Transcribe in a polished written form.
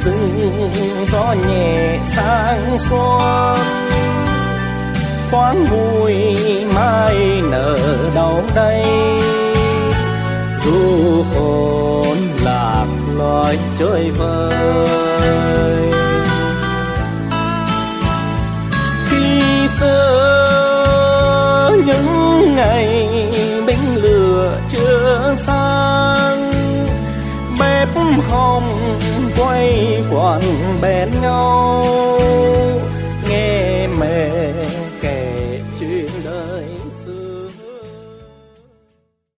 rừng gió nhẹ sang xuân, thoáng mùi mai nở đâu đây, du hồn lạc loài chơi vơi. Khi xưa những ngày binh lửa chưa sang, bếp hồng quay quần bên nhau,